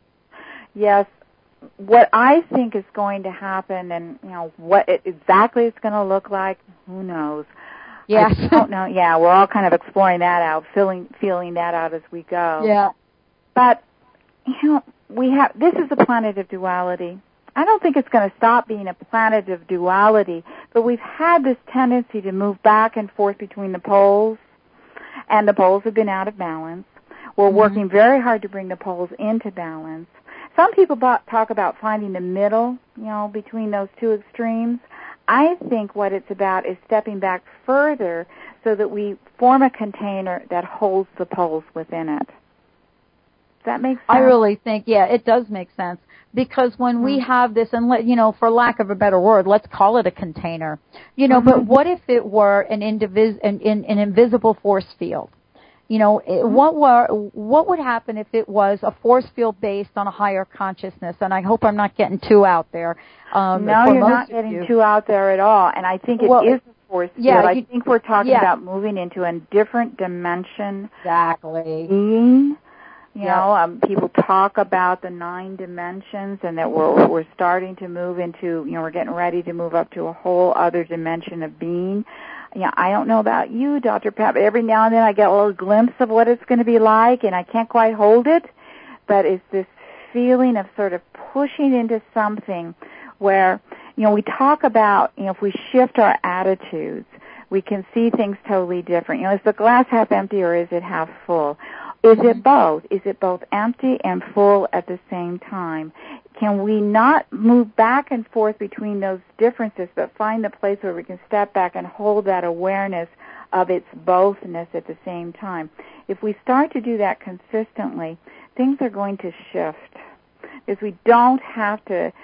B: Yes. What I think is going to happen, and you know what it exactly it's going to look like, who knows?
A: Yes.
B: I don't know. Yeah, we're all kind of exploring that out, feeling feeling that out as we go.
A: Yeah.
B: But you know, we have this is a planet of duality. I don't think it's going to stop being a planet of duality, but we've had this tendency to move back and forth between the poles, and the poles have been out of balance. We're mm-hmm. working very hard to bring the poles into balance. Some people talk about finding the middle, you know, between those two extremes. I think what it's about is stepping back further so that we form a container that holds the poles within it. Does that make sense?
A: I really think, yeah, it does make sense. Because when mm-hmm. we have this, and let, you know, for lack of a better word, let's call it a container. You know, mm-hmm. but what if it were an, indivis- an, an, an invisible force field? You know, it, what were what would happen if it was a force field based on a higher consciousness? And I hope I'm not getting too out there. Um,
B: no, you're not getting
A: you.
B: too out there at all. And I think it
A: well,
B: is a force field.
A: Yeah,
B: I
A: you,
B: think we're talking
A: yeah.
B: about moving into a different dimension.
A: Exactly.
B: Being. You
A: yep.
B: know, um, people talk about the nine dimensions and that we're we're starting to move into, you know, we're getting ready to move up to a whole other dimension of being. Yeah, I don't know about you, Doctor Pat, but every now and then I get a little glimpse of what it's going to be like, and I can't quite hold it. But it's this feeling of sort of pushing into something where, you know, we talk about, you know, if we shift our attitudes, we can see things totally different. You know, is the glass half empty or is it half full? Is it both? Is it both empty and full at the same time? Can we not move back and forth between those differences, but find the place where we can step back and hold that awareness of its bothness at the same time? If we start to do that consistently, things are going to shift. Because we don't have to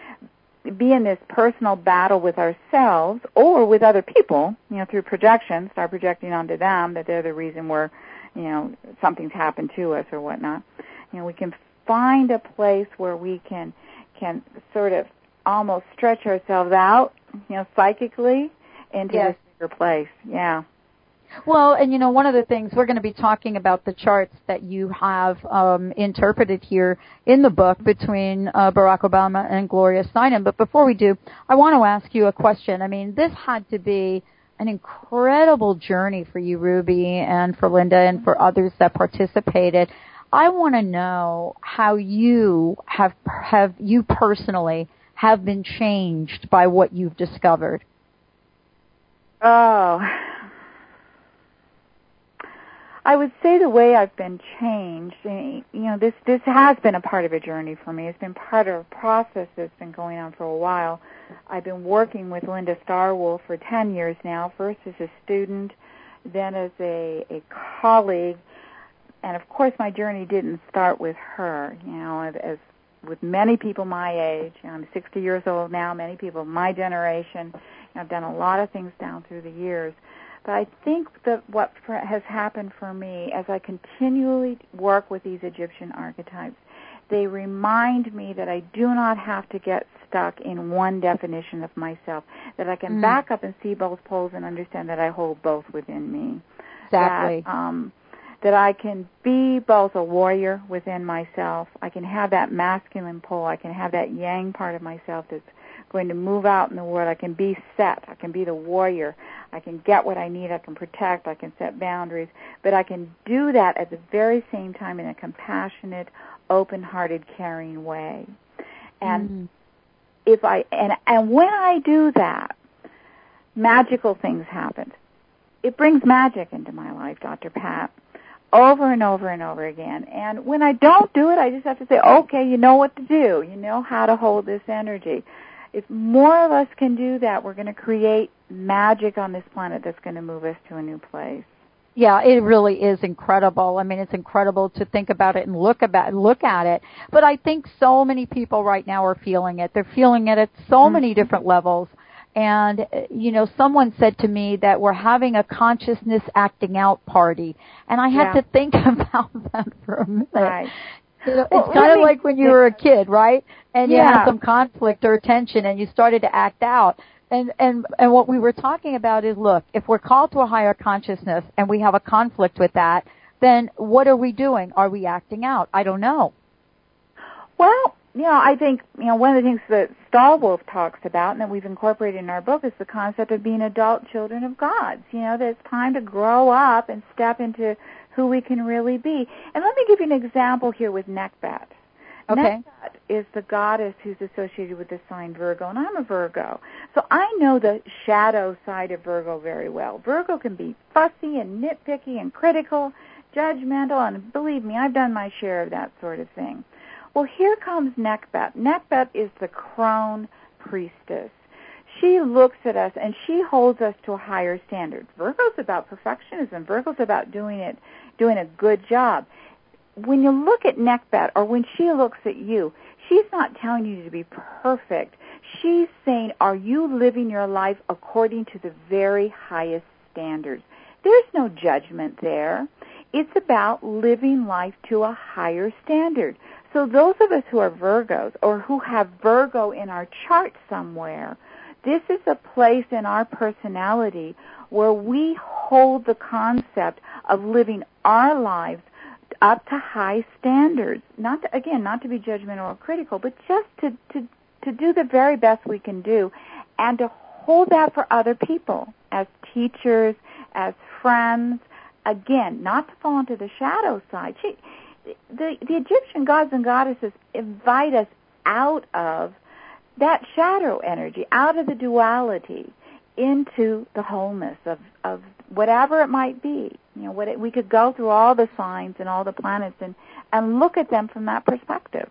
B: be in this personal battle with ourselves or with other people, you know, through projection, start projecting onto them that they're the reason we're, you know, something's happened to us or whatnot. You know, we can find a place where we can can sort of almost stretch ourselves out, you know, psychically into
A: yes.
B: this bigger place. Yeah.
A: Well, and you know, one of the things we're going to be talking about the charts that you have um, interpreted here in the book between uh, Barack Obama and Gloria Steinem. But before we do, I want to ask you a question. I mean, this had to be an incredible journey for you, Ruby, and for Linda, and for others that participated. I want to know how you have have you personally have been changed by what you've discovered.
B: Oh. I would say the way I've been changed, you know, this this has been a part of a journey for me. It's been part of a process that's been going on for a while. I've been working with Linda Starwool for ten years now, first as a student, then as a, a colleague. And, of course, my journey didn't start with her. You know, as, as with many people my age, you know, I'm sixty years old now, many people of my generation, you know, I've done a lot of things down through the years. But I think that what for, has happened for me as I continually work with these Egyptian archetypes, they remind me that I do not have to get stuck in one definition of myself, that I can mm. back up and see both poles and understand that I hold both within me.
A: Exactly.
B: That, um, that I can be both a warrior within myself. I can have that masculine pole. I can have that yang part of myself that's going to move out in the world. I can be set. I can be the warrior. I can get what I need. I can protect. I can set boundaries. But I can do that at the very same time in a compassionate, open-hearted, caring way. And mm. if I and and when I do that, magical things happen. It brings magic into my life, Doctor Pat, over and over and over again. And when I don't do it, I just have to say, okay, you know what to do. You know how to hold this energy. If more of us can do that, we're going to create magic on this planet that's going to move us to a new place.
A: Yeah, it really is incredible. I mean, it's incredible to think about it and look about look at it. But I think so many people right now are feeling it. They're feeling it at so mm-hmm. many different levels. And, you know, someone said to me that we're having a consciousness acting out party. And I had
B: yeah.
A: to think about that for a minute.
B: Right.
A: You know,
B: well,
A: it's kind of
B: me,
A: like when you were a kid, right? And
B: yeah.
A: you had some conflict or tension and you started to act out. And, and and what we were talking about is, look, if we're called to a higher consciousness and we have a conflict with that, then what are we doing? Are we acting out? I don't know.
B: Well, you know, I think, you know, one of the things that Stallwolf talks about and that we've incorporated in our book is the concept of being adult children of gods. You know, that it's time to grow up and step into who we can really be. And let me give you an example here with Nekbat.
A: Okay.
B: Nekbat is the goddess who's associated with the sign Virgo, and I'm a Virgo. So I know the shadow side of Virgo very well. Virgo can be fussy and nitpicky and critical, judgmental, and believe me, I've done my share of that sort of thing. Well, here comes Nekbat. Nekbat is the crone priestess. She looks at us and she holds us to a higher standard. Virgo's about perfectionism. Virgo's about doing it, doing a good job. When you look at Nekbat, or when she looks at you, she's not telling you to be perfect. She's saying, are you living your life according to the very highest standards? There's no judgment there. It's about living life to a higher standard. So those of us who are Virgos, or who have Virgo in our chart somewhere, this is a place in our personality where we hold the concept of living our lives up to high standards. Not to, again, not to be judgmental or critical, but just to, to, to do the very best we can do, and to hold that for other people as teachers, as friends. Again, not to fall into the shadow side. She, the, the Egyptian gods and goddesses invite us out of that shadow energy, out of the duality, into the wholeness of, of whatever it might be. You know, what it, we could go through all the signs and all the planets and, and look at them from that perspective.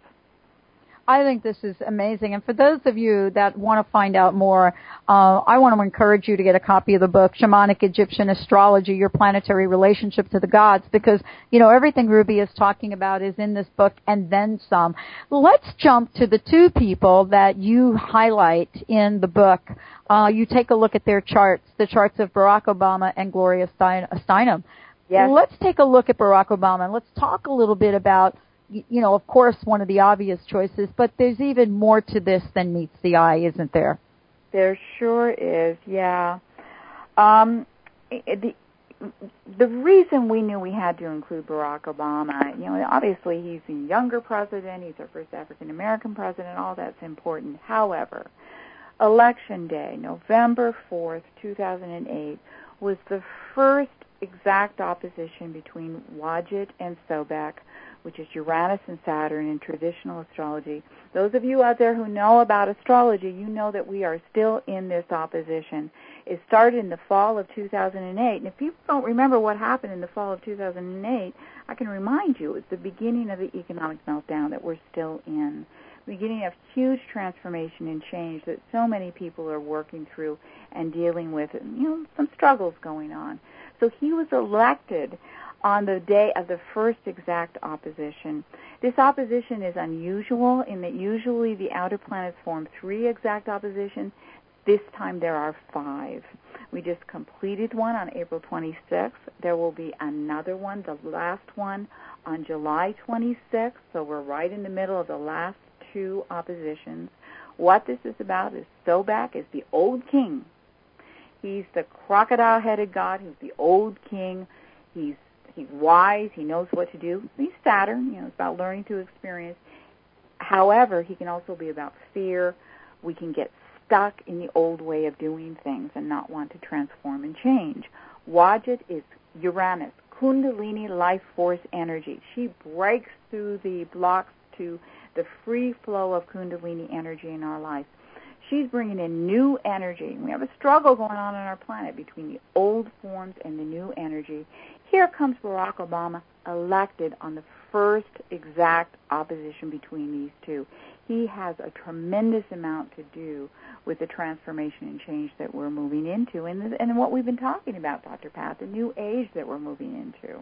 A: I think this is amazing. And for those of you that want to find out more, uh, I want to encourage you to get a copy of the book, Shamanic Egyptian Astrology, Your Planetary Relationship to the Gods, because, you know, everything Ruby is talking about is in this book and then some. Let's jump to the two people that you highlight in the book. Uh, you take a look at their charts, the charts of Barack Obama and Gloria Steinem.
B: Yes.
A: Let's take a look at Barack Obama, and let's talk a little bit about, you know, of course, one of the obvious choices, but there's even more to this than meets the eye, isn't there?
B: There sure is, yeah. Um, the the reason we knew we had to include Barack Obama, you know, obviously he's a younger president, he's our first African-American president, all that's important. However, Election Day, November fourth, two thousand eight, was the first exact opposition between Wadjet and Sobek, which is Uranus and Saturn in traditional astrology. Those of you out there who know about astrology, you know that we are still in this opposition. It started in the fall of two thousand eight, and if people don't remember what happened in the fall of two thousand eight, I can remind you it's the beginning of the economic meltdown that we're still in, beginning of huge transformation and change that so many people are working through and dealing with, you know, some struggles going on. So he was elected on the day of the first exact opposition. This opposition is unusual in that usually the outer planets form three exact oppositions. This time there are five. We just completed one on April twenty-sixth. There will be another one, the last one, on July twenty-sixth. So we're right in the middle of the last two oppositions. What this is about is Sobek is the old king. He's the crocodile-headed god who's the old king. He's He's wise. He knows what to do. He's Saturn. You know, it's about learning through experience. However, he can also be about fear. We can get stuck in the old way of doing things and not want to transform and change. Wadjet is Uranus, Kundalini life force energy. She breaks through the blocks to the free flow of Kundalini energy in our life. She's bringing in new energy. We have a struggle going on on our planet between the old forms and the new energy. Here comes Barack Obama, elected on the first exact opposition between these two. He has a tremendous amount to do with the transformation and change that we're moving into and, and what we've been talking about, Doctor Pat, the new age that we're moving into.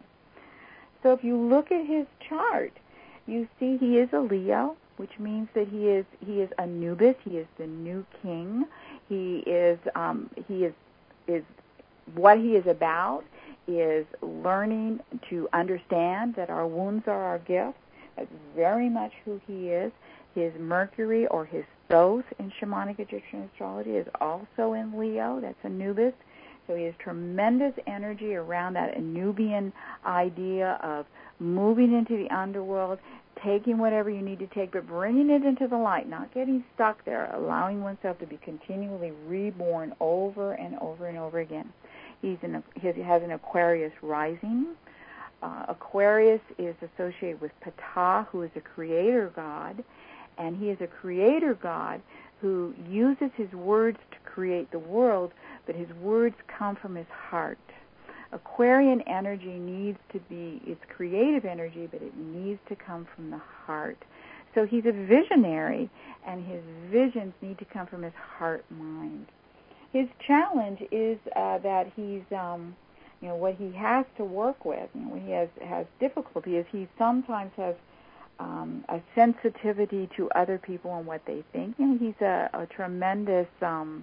B: So if you look at his chart, you see he is a Leo, which means that he is he is Anubis. He is the new king. He is um, he is is what he is about is learning to understand that our wounds are our gifts. That's very much who he is. His Mercury, or his Thoth in shamanic Egyptian astrology, is also in Leo. That's Anubis. So he has tremendous energy around that Anubian idea of moving into the underworld, taking whatever you need to take, but bringing it into the light, not getting stuck there, allowing oneself to be continually reborn over and over and over again. He's in a, he has an Aquarius rising. Uh, Aquarius is associated with Ptah, who is a creator god, and he is a creator god who uses his words to create the world, but his words come from his heart. Aquarian energy needs to be, it's creative energy, but it needs to come from the heart. So he's a visionary, and his visions need to come from his heart mind. His challenge is uh, that he's, um, you know, what he has to work with, you know, what he has, has difficulty is he sometimes has um, a sensitivity to other people and what they think. You know, he's a, a tremendous um,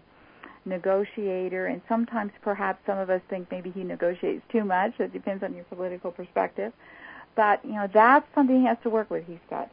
B: negotiator, and sometimes perhaps some of us think maybe he negotiates too much. It depends on your political perspective. But, you know, that's something he has to work with. He's got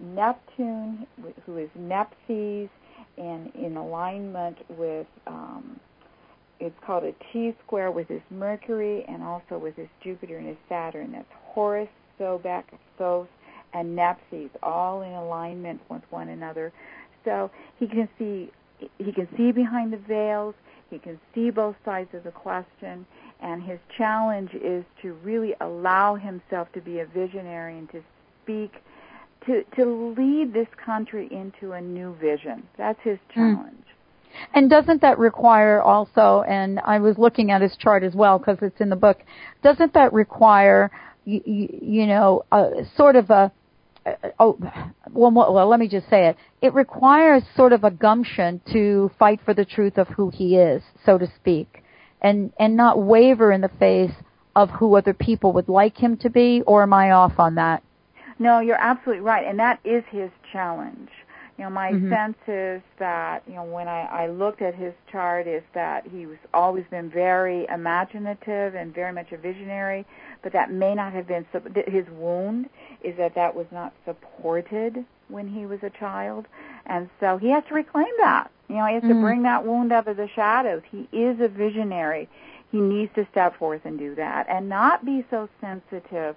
B: Neptune, who is Nepsis, and in alignment with, um, it's called a T-square with his Mercury and also with his Jupiter and his Saturn. That's Horus, Sobek, Thoth, and Nepsis, all in alignment with one another. So he can see he can see behind the veils. He can see both sides of the question, and his challenge is to really allow himself to be a visionary and to speak, to to lead this country into a new vision. That's his challenge. Mm.
A: And doesn't that require also, and I was looking at his chart as well because it's in the book, doesn't that require, you, you, you know, a, sort of a, oh, well, well, let me just say it. It requires sort of a gumption to fight for the truth of who he is, so to speak, and, and not waver in the face of who other people would like him to be, or am I off on that?
B: No, you're absolutely right, and that is his challenge. You know, my mm-hmm. sense is that, you know, when I, I looked at his chart is that he was always been very imaginative and very much a visionary, but that may not have been, his wound is that that was not supported when he was a child, and so he has to reclaim that. You know, he has mm-hmm. to bring that wound up of the shadows. He is a visionary. He needs to step forth and do that and not be so sensitive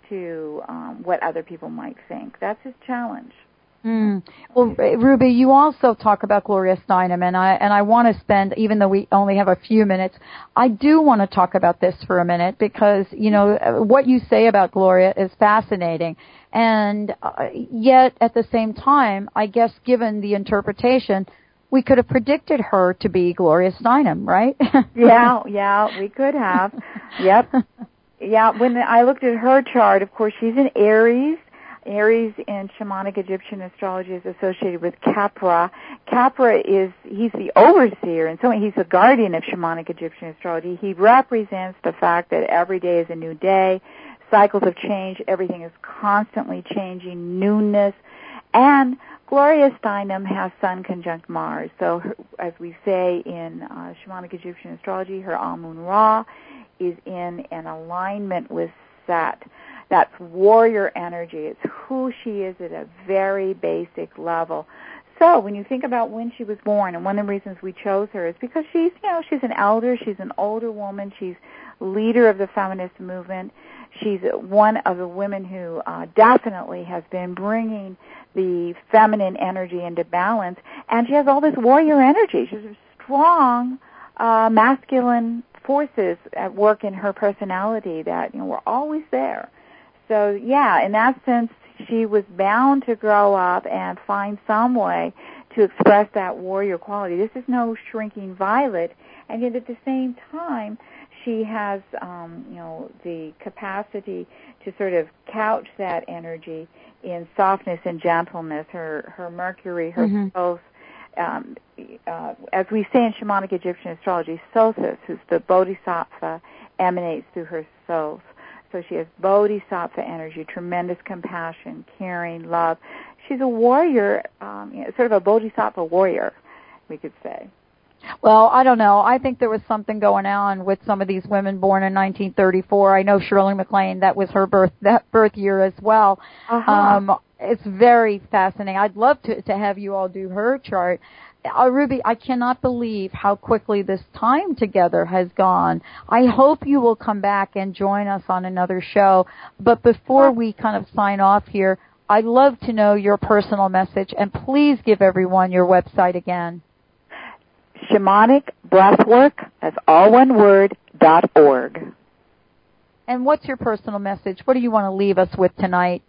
B: to um, what other people might think. That's his challenge.
A: Mm. Well, Ruby, you also talk about Gloria Steinem, and I and I want to spend, even though we only have a few minutes, I do want to talk about this for a minute because, you know, what you say about Gloria is fascinating, and uh, yet at the same time, I guess given the interpretation, we could have predicted her to be Gloria Steinem, right?
B: yeah, yeah, we could have. Yep. Yeah, when I looked at her chart, of course, she's in Aries. Aries in shamanic Egyptian astrology is associated with Capra. Capra is, he's the overseer, and so he's the guardian of shamanic Egyptian astrology. He represents the fact that every day is a new day, cycles of change, everything is constantly changing, newness, and Gloria Steinem has Sun conjunct Mars. So, her, as we say in uh, shamanic Egyptian astrology, her Amun Ra is in an alignment with Set. That's warrior energy. It's who she is at a very basic level. So when you think about when she was born, and one of the reasons we chose her is because she's, you know, she's an elder, she's an older woman, she's leader of the feminist movement. She's one of the women who uh, definitely has been bringing the feminine energy into balance, and she has all this warrior energy. She's a strong uh, masculine forces at work in her personality that, you know, were always there. So, yeah, in that sense, she was bound to grow up and find some way to express that warrior quality. This is no shrinking violet, and yet at the same time, she has, um, you know, the capacity to sort of couch that energy in softness and gentleness. Her, her Mercury, her mm-hmm. Thoth, um, uh, as we say in shamanic Egyptian astrology, Sothis, who's the Bodhisattva, emanates through her Thoth. So she has Bodhisattva energy, tremendous compassion, caring, love. She's a warrior, um, you know, sort of a Bodhisattva warrior, we could say.
A: Well, I don't know. I think there was something going on with some of these women born in nineteen thirty-four. I know Shirley MacLaine, that was her birth that birth year as well.
B: Uh-huh.
A: Um, it's very fascinating. I'd love to, to have you all do her chart. Uh, Ruby, I cannot believe how quickly this time together has gone. I hope you will come back and join us on another show. But before we kind of sign off here, I'd love to know your personal message, and please give everyone your website again.
B: Shamanic Breathwork, that's all one word, dot org.
A: And what's your personal message? What do you want to leave us with tonight?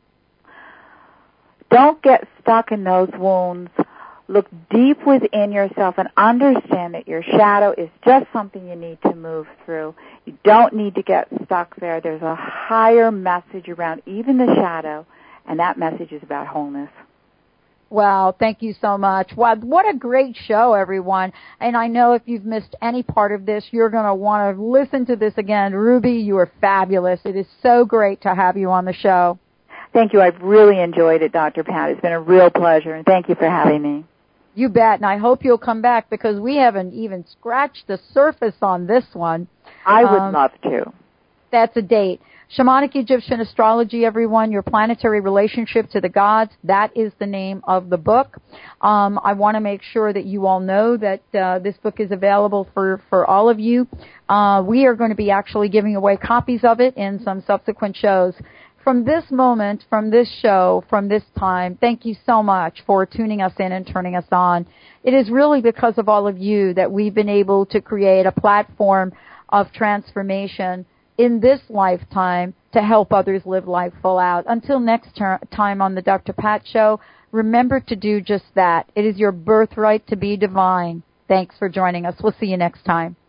B: Don't get stuck in those wounds. Look deep within yourself and understand that your shadow is just something you need to move through. You don't need to get stuck there. There's a higher message around even the shadow, and that message is about wholeness.
A: Wow, thank you so much. Wow, what a great show, everyone. And I know if you've missed any part of this, you're going to want to listen to this again. Ruby, you are fabulous. It is so great to have you on the show.
B: Thank you. I've really enjoyed it, Doctor Pat. It's been a real pleasure, and thank you for having me.
A: You bet, and I hope you'll come back because we haven't even scratched the surface on this one.
B: I would
A: um,
B: love to.
A: That's a date. Shamanic Egyptian Astrology, everyone, Your Planetary Relationship to the Gods. That is the name of the book. Um, I want to make sure that you all know that uh, this book is available for, for all of you. Uh, we are going to be actually giving away copies of it in some subsequent shows. From this moment, from this show, from this time, thank you so much for tuning us in and turning us on. It is really because of all of you that we've been able to create a platform of transformation in this lifetime to help others live life full out. Until next ter- time on the Doctor Pat Show, remember to do just that. It is your birthright to be divine. Thanks for joining us. We'll see you next time.